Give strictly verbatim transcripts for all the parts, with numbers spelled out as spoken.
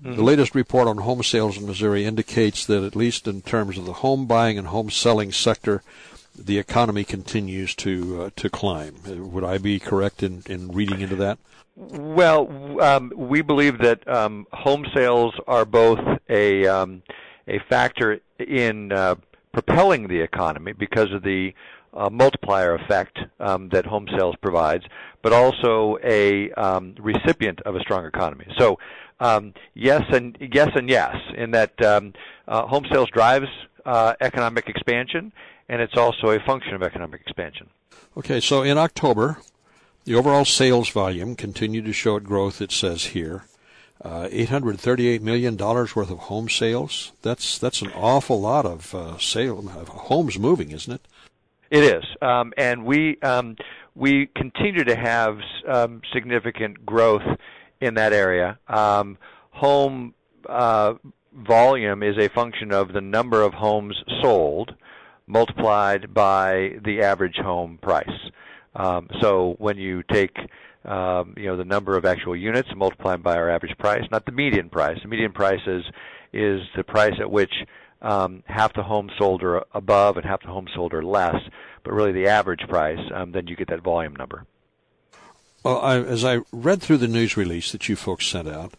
Mm-hmm. The latest report on home sales in Missouri indicates that, at least in terms of the home buying and home selling sector, the economy continues to uh, to climb. Would I be correct in, in reading into that? Well, um, we believe that um, home sales are both a um, a factor in uh, propelling the economy because of the uh, multiplier effect um, that home sales provides, but also a um, recipient of a strong economy. So, um, yes and yes and yes, in that um, uh, home sales drives uh, economic expansion, and it's also a function of economic expansion. Okay, so in October, the overall sales volume continued to show growth, it says here. Uh, eight hundred thirty-eight million dollars worth of home sales. That's that's an awful lot of uh, sale, of homes moving, isn't it? It is. Um, and we um, we continue to have um, significant growth in that area. Um, home uh, volume is a function of the number of homes sold multiplied by the average home price. Um, so when you take, um, you know, the number of actual units and multiply them by our average price, not the median price. The median price is is the price at which um, half the homes sold are above and half the homes sold are less, but really the average price, um, then you get that volume number. Well, I, as I read through the news release that you folks sent out,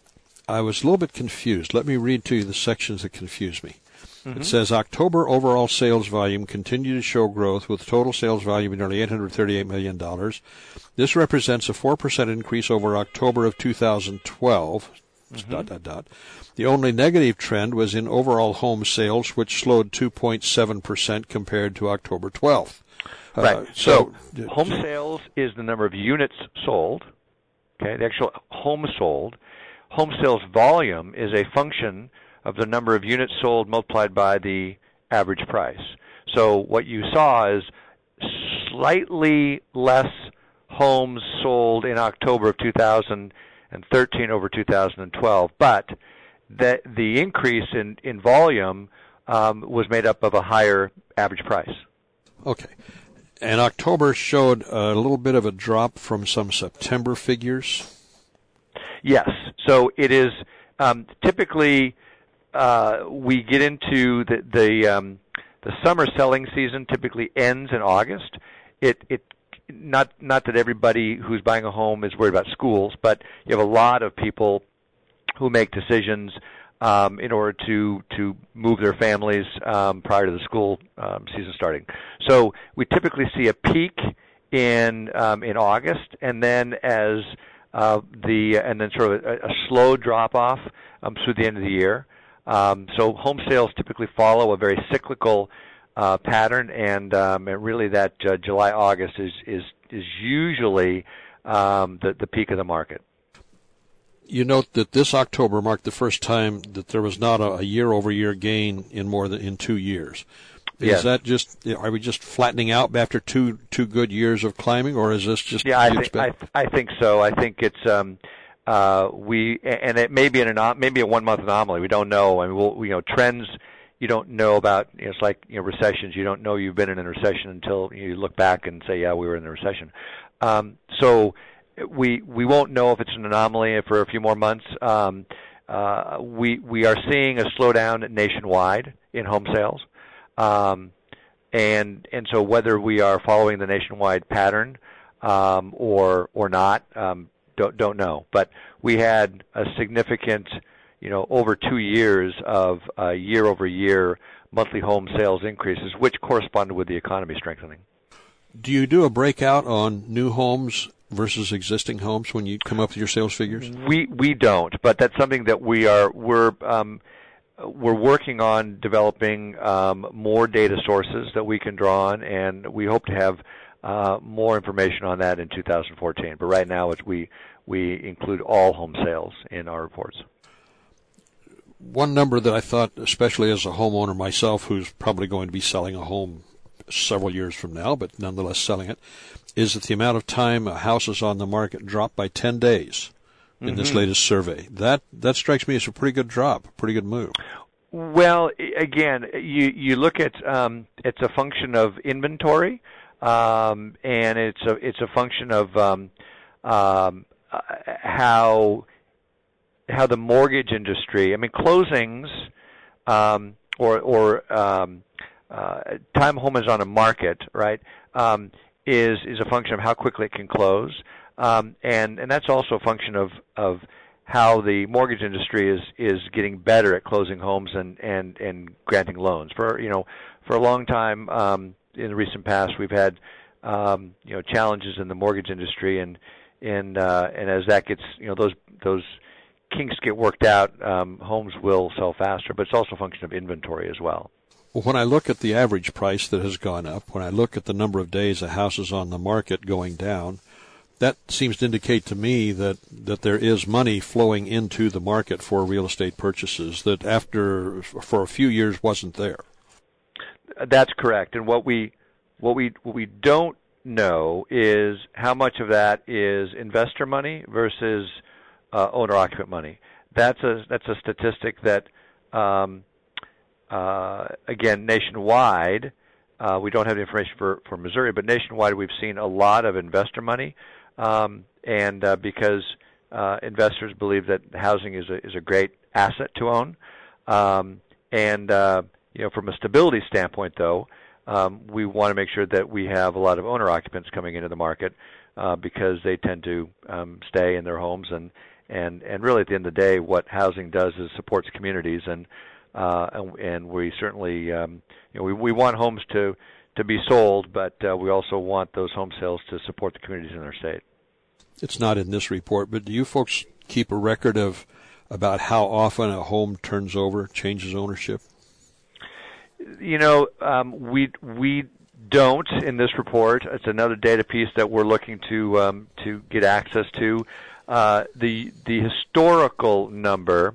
I was a little bit confused. Let me read to you the sections that confuse me. Mm-hmm. It says October overall sales volume continued to show growth with total sales volume of nearly eight hundred thirty-eight million dollars. This represents a four percent increase over October of two thousand twelve. Mm-hmm. Dot, dot, dot. The only negative trend was in overall home sales, which slowed two point seven percent compared to October twelfth. Right. Uh, so, so home sales is the number of units sold, okay, the actual home sold. Home sales volume is a function of the number of units sold multiplied by the average price. So what you saw is slightly less homes sold in October of two thousand thirteen over two thousand twelve, but that the increase in, in volume um, was made up of a higher average price. Okay. And October showed a little bit of a drop from some September figures? Yes. So it is um, typically... Uh, we get into the the, um, the summer selling season. Typically ends in August. It it not not that everybody who's buying a home is worried about schools, but you have a lot of people who make decisions um, in order to to move their families um, prior to the school um, season starting. So we typically see a peak in um, in August, and then as uh, the and then sort of a, a slow drop off um, through the end of the year. Um, so home sales typically follow a very cyclical uh, pattern, and, um, and really that uh, July August is is is usually um, the the peak of the market. You note that this October marked the first time that there was not a, a year-over-year gain in more than in two years. Is yes. that just? Are we just flattening out after two two good years of climbing, or is this just? Yeah, I think I, I think so. I think it's. Um, Uh, we and it may be an anom- maybe a one month anomaly. We don't know. I mean, we'll, you know, trends you don't know about. You know, it's like you know recessions. You don't know you've been in a recession until you look back and say, yeah, we were in a recession. Um, so we we won't know if it's an anomaly for a few more months. Um, uh, we we are seeing a slowdown nationwide in home sales, um, and and so whether we are following the nationwide pattern um, or or not. Um, Don't don't know, but we had a significant, you know, over two years of uh, year-over-year monthly home sales increases, which corresponded with the economy strengthening. Do you do a breakout on new homes versus existing homes when you come up with your sales figures? We we don't, but that's something that we are we're um, we're working on developing um, more data sources that we can draw on, and we hope to have uh, more information on that in two thousand fourteen. But right now, it's we we include all home sales in our reports. One number that I thought, especially as a homeowner myself, who's probably going to be selling a home several years from now, but nonetheless selling it, is that the amount of time a house is on the market dropped by ten days in mm-hmm. this latest survey. That that strikes me as a pretty good drop, a pretty good move. Well, again, you you look at um, it's a function of inventory, um, and it's a it's a function of um, um, how how the mortgage industry, I mean, closings um, or or um, uh, time home is on a market, right? Um, is is a function of how quickly it can close, um, and and that's also a function of of how the mortgage industry is is getting better at closing homes and and and granting loans. For you know, for a long time um, in the recent past, we've had um, you know challenges in the mortgage industry, and and uh, and as that gets you know those those kinks get worked out, um, homes will sell faster. But it's also a function of inventory as well. Well, when I look at the average price that has gone up, when I look at the number of days a house is on the market going down, that seems to indicate to me that, that there is money flowing into the market for real estate purchases that after for a few years wasn't there. That's correct. And what we what we what we don't know is how much of that is investor money versus uh, owner-occupant money. That's a that's a statistic that. Um, Uh, again, nationwide, uh, we don't have the information for, for Missouri, but nationwide we've seen a lot of investor money, um, and uh, because uh, investors believe that housing is a is a great asset to own, um, and uh, you know, from a stability standpoint, though, um, we want to make sure that we have a lot of owner occupants coming into the market uh, because they tend to um, stay in their homes, and and and really at the end of the day, what housing does is supports communities. and Uh, and, and we certainly, um, you know, we, we want homes to, to be sold, but uh, we also want those home sales to support the communities in our state. It's not in this report, but do you folks keep a record of about how often a home turns over, changes ownership? You know, um, we we don't in this report. It's another data piece that we're looking to um, to get access to. Uh, the the historical number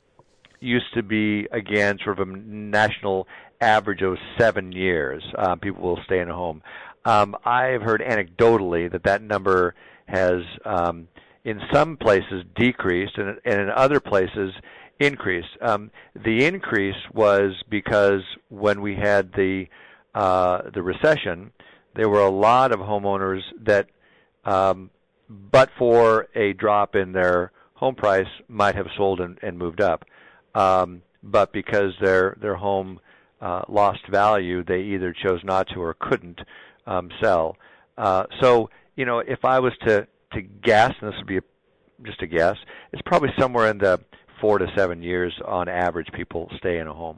used to be, again, sort of a national average of seven years. Uh, people will stay in a home. Um, I've heard anecdotally that that number has, um, in some places, decreased, and, and in other places, increased. Um, the increase was because when we had the uh, the recession, there were a lot of homeowners that, um, but for a drop in their home price, might have sold and, and moved up. Um, but because their their home uh, lost value, they either chose not to or couldn't um, sell. Uh, so, you know, if I was to, to guess, and this would be a, just a guess, it's probably somewhere in the four to seven years on average people stay in a home.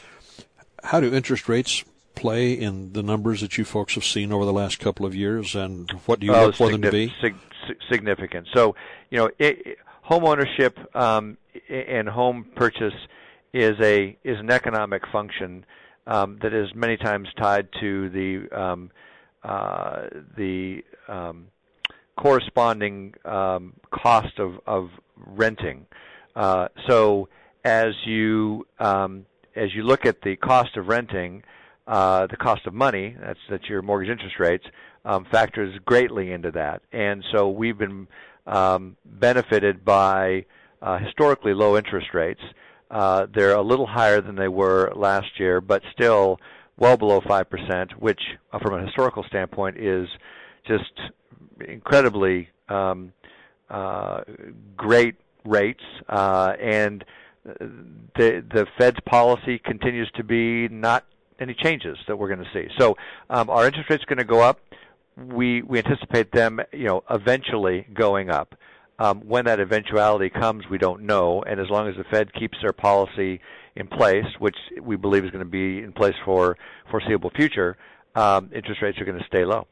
How do interest rates play in the numbers that you folks have seen over the last couple of years, and what do you oh, look for them to be? Sig- significant. So, you know, it, it, home ownership um, and home purchase is a is an economic function um, that is many times tied to the um, uh, the um, corresponding um, cost of of renting. Uh, so as you um, as you look at the cost of renting, uh, the cost of money, that's that's your mortgage interest rates, um, factors greatly into that. And so we've been um, benefited by uh, historically low interest rates. Uh, they're a little higher than they were last year, but still well below five percent, which uh, from a historical standpoint is just incredibly um, uh, great rates. Uh, and the the Fed's policy continues to be not any changes that we're going to see. So um, our interest rates are going to go up. We we anticipate them, you know, eventually going up. Um, when that eventuality comes, we don't know. And as long as the Fed keeps their policy in place, which we believe is going to be in place for foreseeable future, um, interest rates are going to stay low.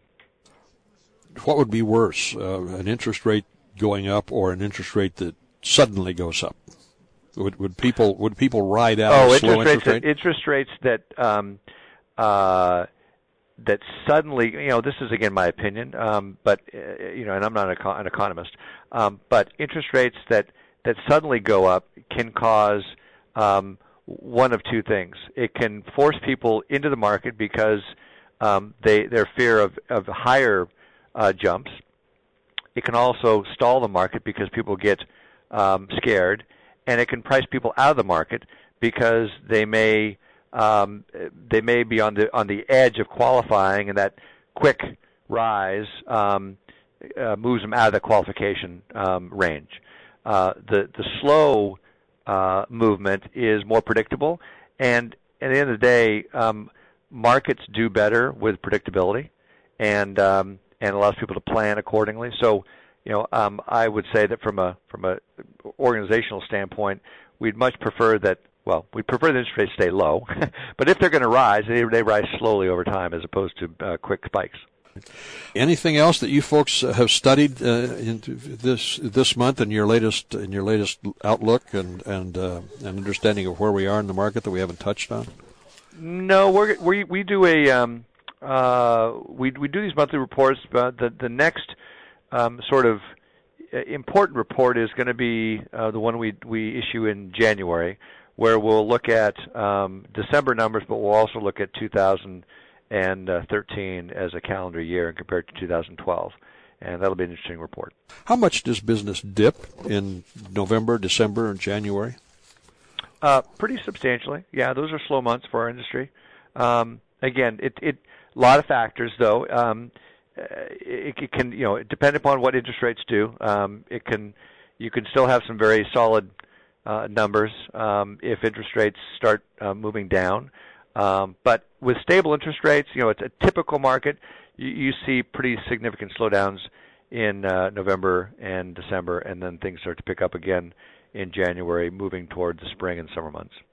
What would be worse, uh, an interest rate going up or an interest rate that suddenly goes up? Would would people would people ride out oh, a slow interest interest rates, rate? Interest rates that um, uh, that suddenly, you know, this is again my opinion, um, but uh, you know, and I'm not an, econ- an economist, um, but interest rates that that suddenly go up can cause um, one of two things. It can force people into the market because um, they their fear of of higher uh, jumps. It can also stall the market because people get um, scared. And it can price people out of the market because they may um, they may be on the on the edge of qualifying, and that quick rise um, uh, moves them out of the qualification um, range. Uh, the the slow uh, movement is more predictable, and at the end of the day, um, markets do better with predictability, and um, and allows people to plan accordingly. So, you know, um, I would say that from a from a organizational standpoint, we'd much prefer that. Well, we prefer the interest rates stay low, but if they're going to rise, they, they rise slowly over time as opposed to uh, quick spikes. Anything else that you folks have studied uh, in this this month in your latest in your latest outlook and and uh, an understanding of where we are in the market that we haven't touched on? No, we're, we we do a um, uh, we we do these monthly reports. But the the next um, sort of important report is going to be uh, the one we we issue in January, where we'll look at um, December numbers, but we'll also look at two thousand thirteen as a calendar year and compared to two thousand twelve. And that'll be an interesting report. How much does business dip in November, December, and January? Uh, pretty substantially. Yeah, those are slow months for our industry. Um, again, it, it a lot of factors though. Um, it, it can, you know, depend upon what interest rates do. Um, it can, you can still have some very solid uh, numbers um, if interest rates start uh, moving down. Um, but with stable interest rates, you know, it's a typical market. You, you see pretty significant slowdowns in uh, November and December, and then things start to pick up again in January, moving toward the spring and summer months.